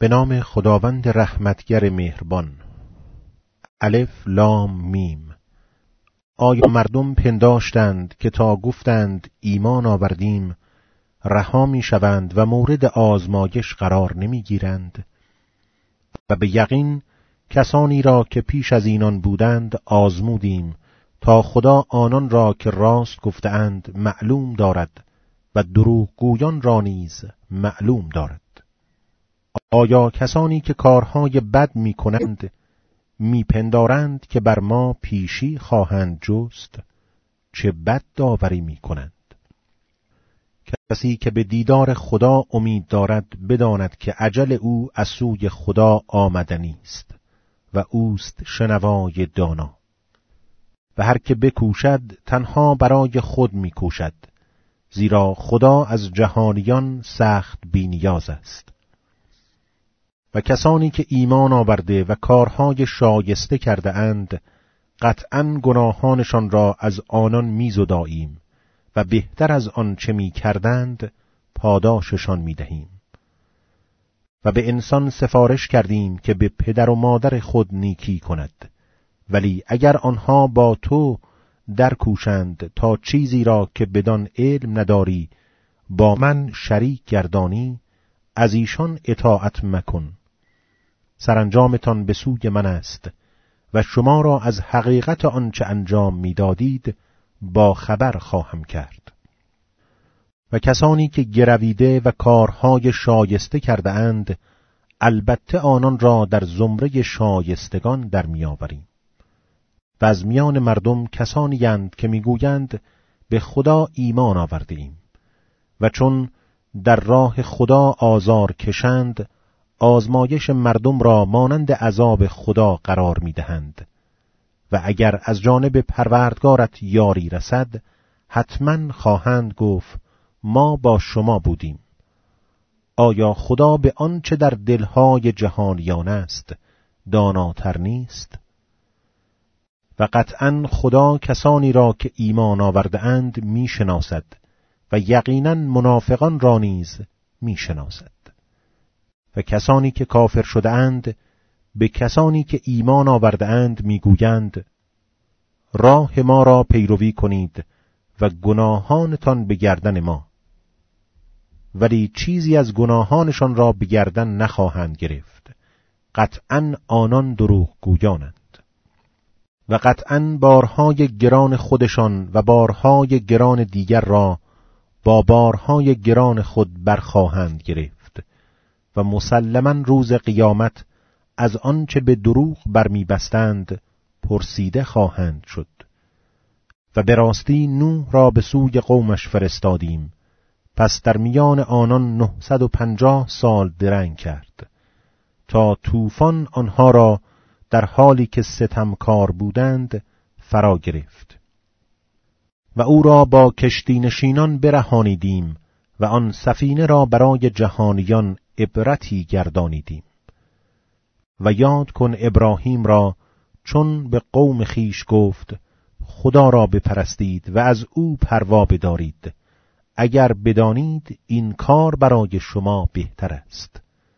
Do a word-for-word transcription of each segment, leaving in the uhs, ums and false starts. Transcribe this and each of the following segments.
به نام خداوند رحمتگر مهربان. الف لام میم. آیا مردم پنداشتند که تا گفتند ایمان آوردیم رها می شوند و مورد آزمایش قرار نمی گیرند؟ و به یقین کسانی را که پیش از اینان بودند آزمودیم تا خدا آنان را که راست گفتند معلوم دارد و دروغگویان را نیز معلوم دارد. آیا کسانی که کارهای بد می کنند می پندارند که بر ما پیشی خواهند جست؟ چه بد داوری می کنند. کسی که به دیدار خدا امید دارد بداند که اجل او از سوی خدا آمدنی است و اوست شنوای دانا. و هر که بکوشد تنها برای خود می کوشد، زیرا خدا از جهانیان سخت بی‌نیاز است. و کسانی که ایمان آورده و کارهای شایسته کرده اند قطعاً گناهانشان را از آنان می‌زداییم و بهتر از آن چه می کردند پاداششان می دهیم. و به انسان سفارش کردیم که به پدر و مادر خود نیکی کند، ولی اگر آنها با تو در کوشند تا چیزی را که بدان علم نداری با من شریک گردانی، از ایشان اطاعت مکن. سرانجامتان به سوی من است و شما را از حقیقت آنچه انجام می‌دادید با خبر خواهم کرد. و کسانی که گرویده و کارهای شایسته کرده اند البته آنان را در زمره شایستگان در می‌آوریم. و از میان مردم کسانی اند که می‌گویند به خدا ایمان آورده ایم و چون در راه خدا آزار کشند آزمایش مردم را مانند عذاب خدا قرار می‌دهند. و اگر از جانب پروردگارت یاری رسد حتما خواهند گفت ما با شما بودیم. آیا خدا به آنچه در دلهای جهانیان است داناتر نیست؟ و قطعاً خدا کسانی را که ایمان آورده اند می شناسد و یقیناً منافقان را نیز می شناسد. و کسانی که کافر شده اند به کسانی که ایمان آورده اند می گویند راه ما را پیروی کنید و گناهانتان به گردن ما، ولی چیزی از گناهانشان را به گردن نخواهند گرفت. قطعاً آنان دروغ گویانند. و قطعاً بارهای گران خودشان و بارهای گران دیگر را با بارهای گران خود برخواهند گرفت و مسلماً روز قیامت از آنچه به دروغ برمی بستند پرسیده خواهند شد. و به راستی نوح را به سوی قومش فرستادیم، پس در میان آنان نهصد و پنجاه سال درنگ کرد تا طوفان آنها را در حالی که ستمکار بودند فرا گرفت. و او را با کشتی نشینان برهانیدیم و آن سفینه را برای جهانیان عبرتی گردانیدیم. و یاد کن ابراهیم را چون به قوم خیش گفت خدا را بپرستید و از او پروا بدارید، اگر بدانید این کار برای شما بهتر است.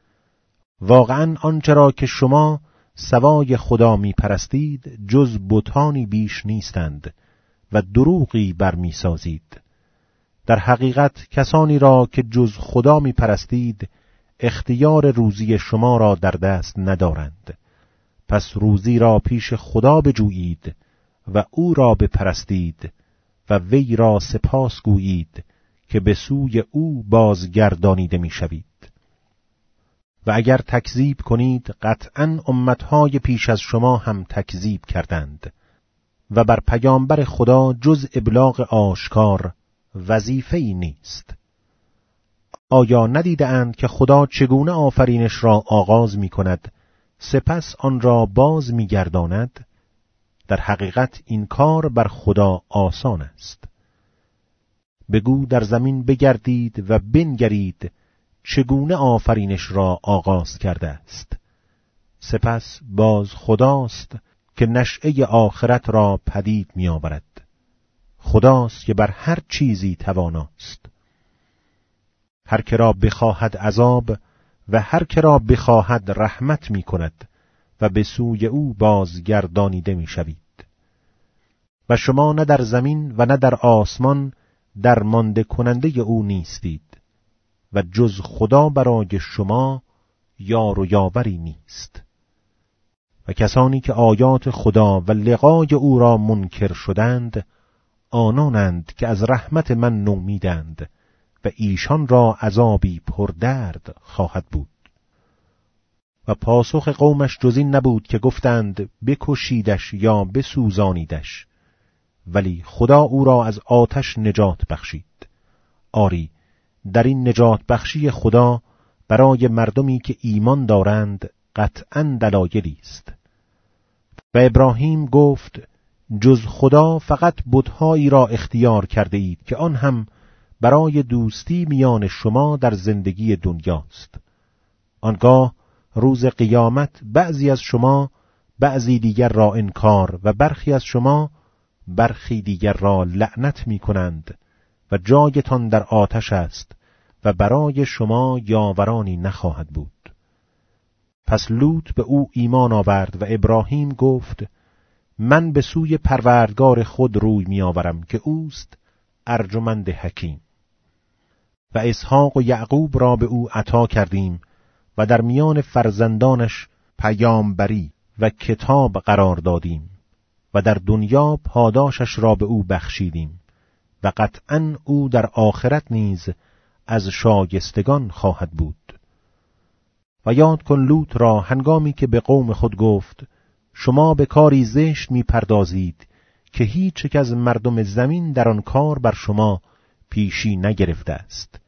واقعاً آنچه را که شما سوای خدا می پرستید جز بتانی بیش نیستند و دروغی برمی سازید. در حقیقت کسانی را که جز خدا می پرستید اختیار روزی شما را در دست ندارند. پس روزی را پیش خدا بجویید و او را بپرستید و وی را سپاس گویید که به سوی او بازگردانیده می شوید. و اگر تکذیب کنید قطعاً امتهای پیش از شما هم تکذیب کردند و بر پیامبر خدا جز ابلاغ آشکار وظیفه‌ای نیست. آیا ندیده اند که خدا چگونه آفرینش را آغاز می کند سپس آن را باز می گرداند؟ در حقیقت این کار بر خدا آسان است. بگو در زمین بگردید و بنگرید چگونه آفرینش را آغاز کرده است. سپس باز خداست که نشأه آخرت را پدید می آورد. خداست که بر هر چیزی تواناست. هر که را بخواهد عذاب و هر که را بخواهد رحمت می کند و به سوی او بازگردانیده می شوید. و شما نه در زمین و نه در آسمان درمانده کننده او نیستید و جز خدا برای شما یار و یاوری نیست. و کسانی که آیات خدا و لقای او را منکر شدند، آنانند که از رحمت من نومیدند و ایشان را عذابی پردرد خواهد بود. و پاسخ قومش جز این نبود که گفتند بکشیدش یا بسوزانیدش، ولی خدا او را از آتش نجات بخشید. آری، در این نجات بخشی خدا برای مردمی که ایمان دارند قطعاً دلایلی است. و ابراهیم گفت جز خدا فقط بت‌هایی را اختیار کرده اید که آن هم برای دوستی میان شما در زندگی دنیاست. آنگاه روز قیامت بعضی از شما بعضی دیگر را انکار و برخی از شما برخی دیگر را لعنت می کنند و جایتان در آتش است و برای شما یاورانی نخواهد بود. پس لوط به او ایمان آورد و ابراهیم گفت من به سوی پروردگار خود روی می آورم که اوست ارجمند حکیم. و اسحاق و یعقوب را به او عطا کردیم و در میان فرزندانش پیامبری و کتاب قرار دادیم و در دنیا پاداشش را به او بخشیدیم و قطعاً او در آخرت نیز از شایستگان خواهد بود. و یاد کن لوط را هنگامی که به قوم خود گفت شما به کاری زشت می پردازید که هیچ یک از مردم زمین در آن کار بر شما پیشی نگرفته است.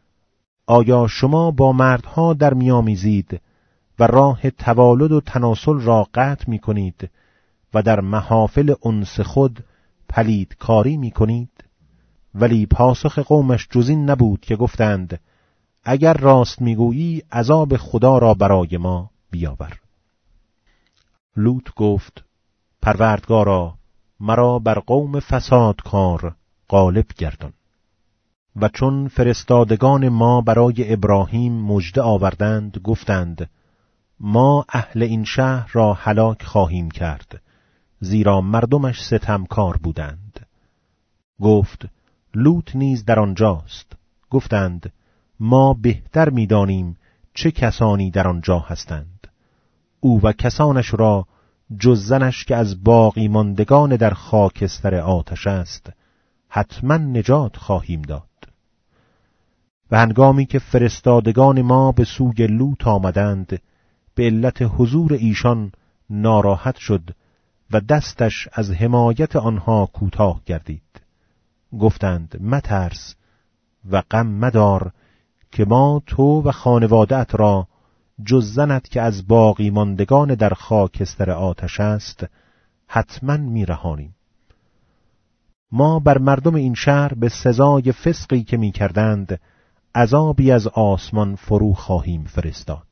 آیا شما با مردها در میامیزید و راه توالد و تناسل را قطع می کنید و در محافل انس خود پلید کاری می کنید؟ ولی پاسخ قومش جز این نبود که گفتند اگر راست میگویی عذاب خدا را برای ما بیاور. لوط گفت پروردگارا مرا بر قوم فسادکار غالب گردان. و چون فرستادگان ما برای ابراهیم مژده آوردند گفتند ما اهل این شهر را هلاک خواهیم کرد زیرا مردمش ستمکار بودند. گفت لوط نیز در آنجاست. گفتند ما بهتر می‌دانیم چه کسانی در آنجا هستند. او و کسانش را جز زنش که از باقی ماندگان در خاکستر آتش است حتما نجات خواهیم داد. و هنگامی که فرستادگان ما به سوی لوط آمدند به علت حضور ایشان ناراحت شد و دستش از حمایت آنها کوتاه گردید. گفتند مترس و غم مدار که ما تو و خانواده‌ات را جز زنت که از باقی ماندگان در خاکستر آتش است حتما میرهانیم. ما بر مردم این شهر به سزای فسقی که میکردند عذابی از آسمان فرو خواهیم فرستاد.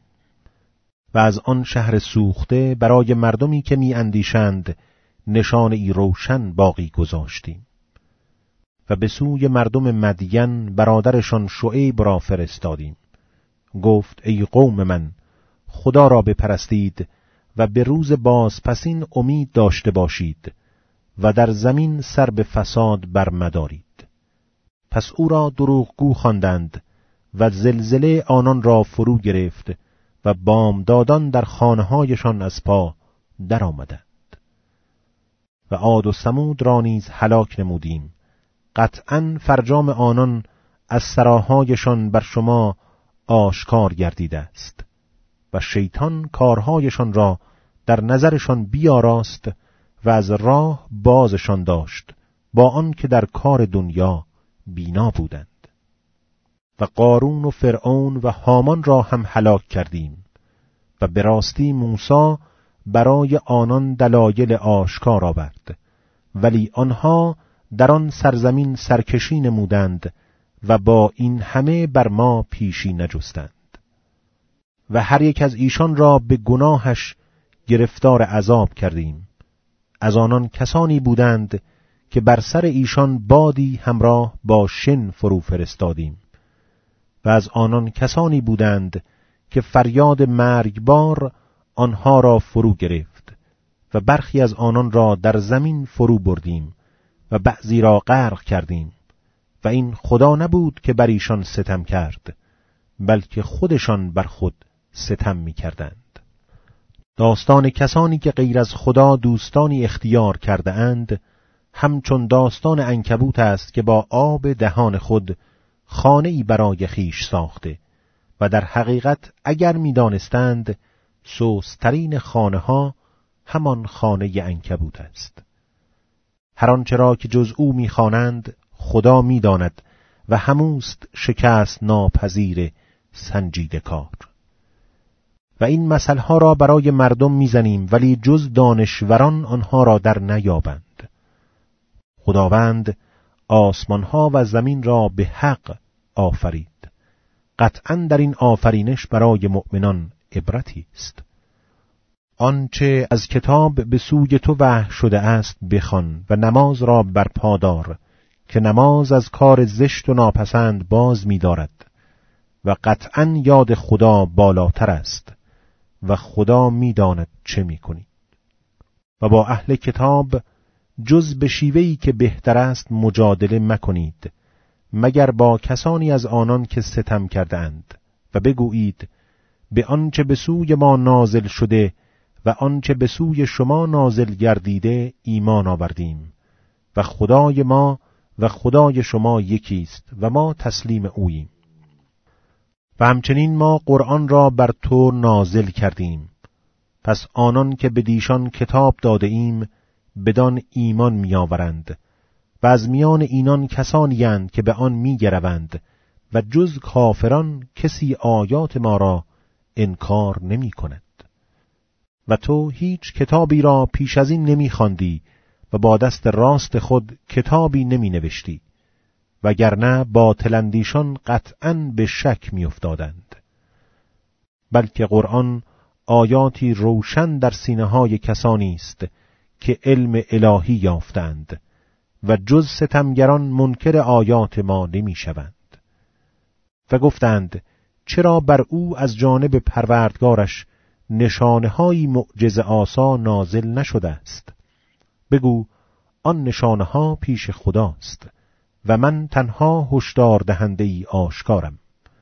و از آن شهر سوخته برای مردمی که می اندیشند نشانه‌ای روشن باقی گذاشتیم. و به سوی مردم مدین برادرشان شعیب را فرستادیم. گفت ای قوم من خدا را بپرستید و به روز بازپسین امید داشته باشید و در زمین سر به فساد برمدارید. پس او را دروغگو خواندند و زلزله آنان را فرو گرفت و بامدادان در خانه‌هایشان از پا در آمدند. و عاد و ثمود را نیز هلاک نمودیم. قطعاً فرجام آنان از سراهایشان بر شما آشکار گردیده است و شیطان کارهایشان را در نظرشان بیاراست و از راه بازشان داشت با آن که در کار دنیا بینا بودند. و قارون و فرعون و هامان را هم هلاک کردیم و به راستی موسی برای آنان دلایل آشکار آورد، ولی آنها در آن سرزمین سرکشی نمودند و با این همه بر ما پیشی نجستند. و هر یک از ایشان را به گناهش گرفتار عذاب کردیم. از آنان کسانی بودند که بر سر ایشان بادی همراه با شن فرو فرستادیم و از آنان کسانی بودند که فریاد مرگبار آنها را فرو گرفت و برخی از آنان را در زمین فرو بردیم و بعضی را غرق کردیم و این خدا نبود که بر ایشان ستم کرد، بلکه خودشان بر خود ستم می کردند. داستان کسانی که غیر از خدا دوستانی اختیار کرده اند همچون داستان عنکبوت است که با آب دهان خود خانه‌ای برای خیش ساخته و در حقیقت اگر می دانستند سوسترین خانه ها همان خانه عنکبوت است. هر آنچه را که جز او می خوانند خدا می داند و هموست شکست ناپذیر سنجیده کار. و این مثلها را برای مردم میزنیم ولی جز دانشوران آنها را در نیابند. خداوند آسمانها و زمین را به حق آفرید. قطعاً در این آفرینش برای مؤمنان عبرتی است. آنچه از کتاب به سوی تو وحی شده است بخوان و نماز را برپا دار که نماز از کار زشت و ناپسند باز می‌دارد و قطعاً یاد خدا بالاتر است و خدا می‌داند چه می‌کنی. و با اهل کتاب جز به شیوهی که بهتر است مجادله مکنید مگر با کسانی از آنان که ستم کردند و بگویید به آنچه به سوی ما نازل شده و آنچه به سوی شما نازل گردیده ایمان آوردیم و خدای ما و خدای شما یکی است و ما تسلیم اوییم. و همچنین ما قرآن را بر تو نازل کردیم، پس آنان که به دیشان کتاب داده ایم بدان ایمان می آورند و از میان اینان کسانی اند که به آن می گروند و جز کافران کسی آیات ما را انکار نمی کند. و تو هیچ کتابی را پیش از این نمی خواندی و با دست راست خود کتابی نمی نوشتی، وگرنه باطل اندیشان قطعاً به شک می افتادند. بلکه قرآن آیاتی روشن در سینه های کسانی است که علم الهی یافتند و جز ستمگران منکر آیات ما نمی شوند. و گفتند چرا بر او از جانب پروردگارش نشانه‌های معجزه آسا نازل نشده است؟ بگو آن نشانه‌ها پیش خداست و من تنها هشدار دهنده ای آشکارم.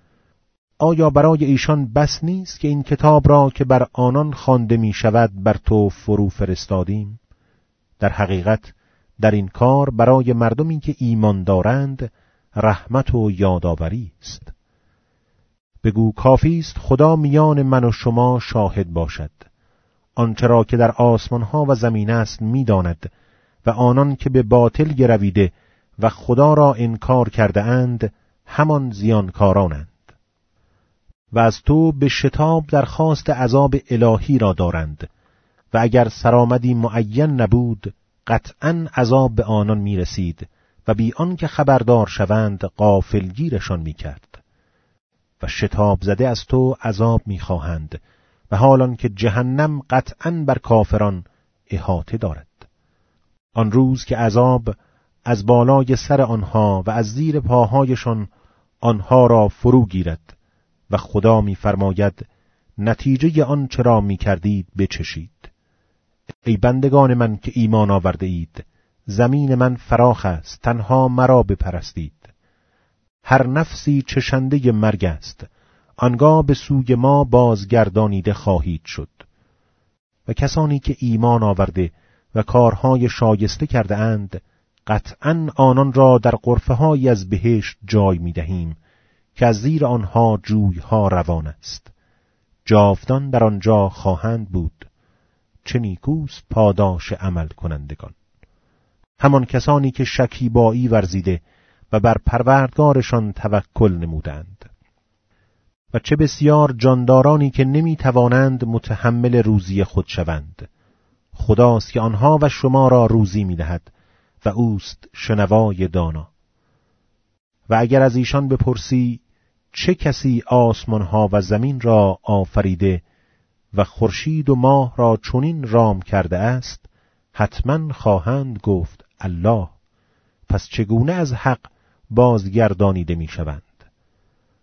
آیا برای ایشان بس نیست که این کتاب را که بر آنان خوانده می شود بر تو فرو فرستادیم؟ در حقیقت در این کار برای مردمی که ایمان دارند رحمت و یادآوری است. بگو کافی است خدا میان من و شما شاهد باشد. آنچه را که در آسمانها و زمین است می‌داند و آنان که به باطل گرویده و خدا را انکار کرده اند همان زیانکارانند. و از تو به شتاب درخواست عذاب الهی را دارند و اگر سرآمدی معین نبود قطعاً عذاب به آنان می رسید و بی آنکه خبردار شوند غافلگیرشان می کرد. و شتاب زده از تو عذاب می خواهند و حالان که جهنم قطعاً بر کافران احاطه دارد. آن روز که عذاب از بالای سر آنها و از زیر پاهایشان آنها را فرو گیرد و خدا می فرماید نتیجه آن چرا می کردید بچشید. ای بندگان من که ایمان آورده اید، زمین من فراخ است، تنها مرا بپرستید. هر نفسی چشنده مرگ است، آنگاه به سوی ما بازگردانیده خواهید شد. و کسانی که ایمان آورده و کارهای شایسته کرده اند، قطعاً آنان را در غرفه‌هایی از بهشت جای می‌دهیم که از زیر آنها جوی‌ها روان است. جاودان در آنجا خواهند بود. چه نیکوست پاداش عمل کنندگان. همان کسانی که شکیبایی ورزیده و بر پروردگارشان توکل نمودند. و چه بسیار جاندارانی که نمی توانند متحمل روزی خود شوند. خداست که آنها و شما را روزی می دهد و اوست شنوای دانا. و اگر از ایشان بپرسی چه کسی آسمانها و زمین را آفریده و خورشید و ماه را چنین رام کرده است، حتما خواهند گفت الله. پس چگونه از حق بازگردانیده می شوند؟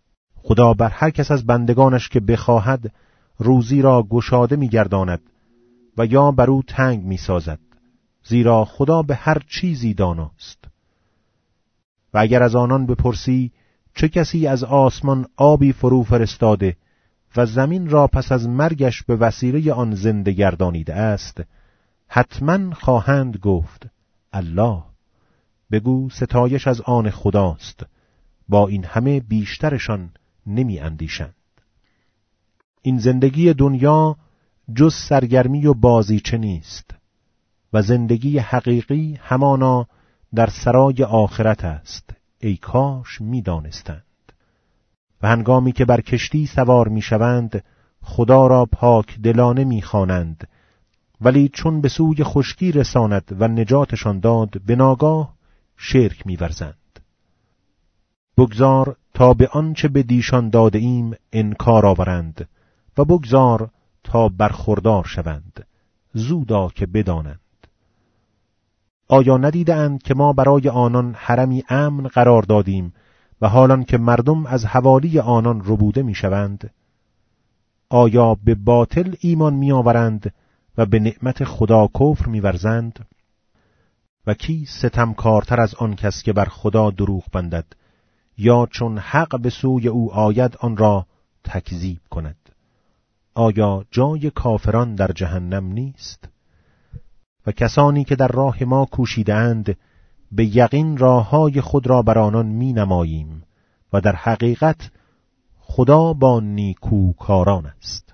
خدا بر هر کس از بندگانش که بخواهد روزی را گشاده می‌گرداند و یا بر او تنگ می‌سازد، زیرا خدا به هر چیزی داناست. و اگر از آنان بپرسی چه کسی از آسمان آبی فرو فرستاده و زمین را پس از مرگش به وسیله آن زنده گردانیده است، حتما خواهند گفت الله. بگو ستایش از آن خداست، با این همه بیشترشان نمی اندیشند. این زندگی دنیا جز سرگرمی و بازیچه نیست و زندگی حقیقی همانا در سرای آخرت است. ای کاش می دانستند. و هنگامی که بر کشتی سوار می شوند خدا را پاک دلانه می خوانند، ولی چون به سوی خشکی رساند و نجاتشان داد به ناگاه شرک می ورزند. بگذار تا به آنچه به دیشان داده ایم انکار آورند و بگذار تا برخوردار شوند، زودا که بدانند. آیا ندیدند که ما برای آنان حرمی امن قرار دادیم و حالان که مردم از حوالی آنان ربوده می شوند؟ آیا به باطل ایمان می آورند و به نعمت خدا کفر می ورزند؟ و کی ستمکارتر از آن کس که بر خدا دروغ بندد یا چون حق به سوی او آید آن را تکذیب کند؟ آیا جای کافران در جهنم نیست؟ و کسانی که در راه ما کوشیدند به یقین راههای خود را بر آنان می نماییم و در حقیقت خدا با نیکوکاران است.